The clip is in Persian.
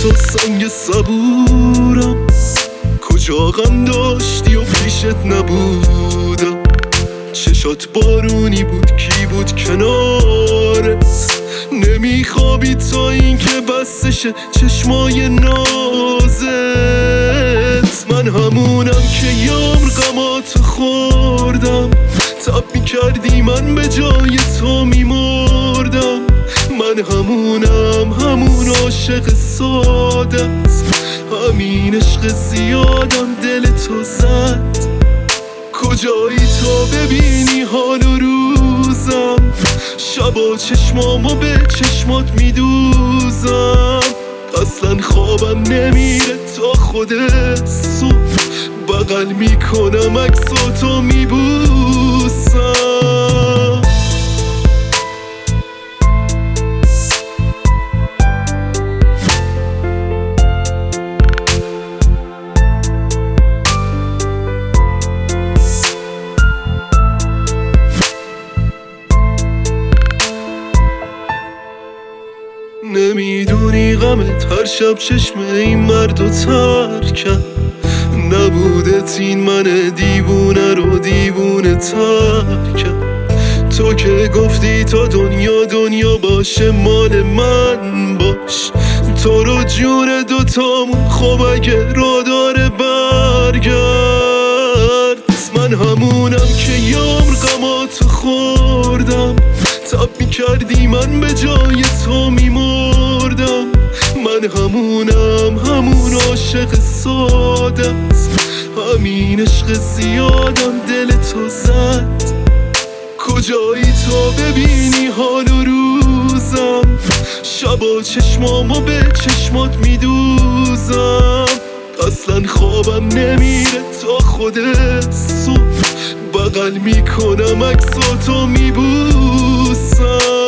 تو سنگ صبورم، کجا غم داشتی و پیشت نبودم. چشات بارونی بود، کی بود کنارت؟ نمیخوابی تا این که بستشه چشمای نازت. من همونم که یار غمات خوردم، تب میکردی من به جای تو میمردم. من همون عاشق سادت، همین عشق زیادم دل تو زد. کجایی تا ببینی حال و روزم، شبا چشمامو به چشمات میدوزم. اصلا خوابم نمیره تا خود صبح، بغل میکنم عکساتو میبوسم. نمیدونی غمت هر شب چشم این مردو ترکم. نبودت این من دیوونه رو دیوونه ترکم. تو که گفتی تا دنیا باشه مال من باش. تو رو جون دوتامون خب اگه را داره برگرد. من همونم که یار غماتو خوردم، تب میکردی من به جای تو میمردم. من همون عاشق سادت، همین عشق زیادم دل تو زد. کجایی تا ببینی حال و روزم، شبا چشمامو به چشمات میدوزم. اصلا خوابم نمیره تا خود صبح، بغل میکنم عکساتو میبوسم.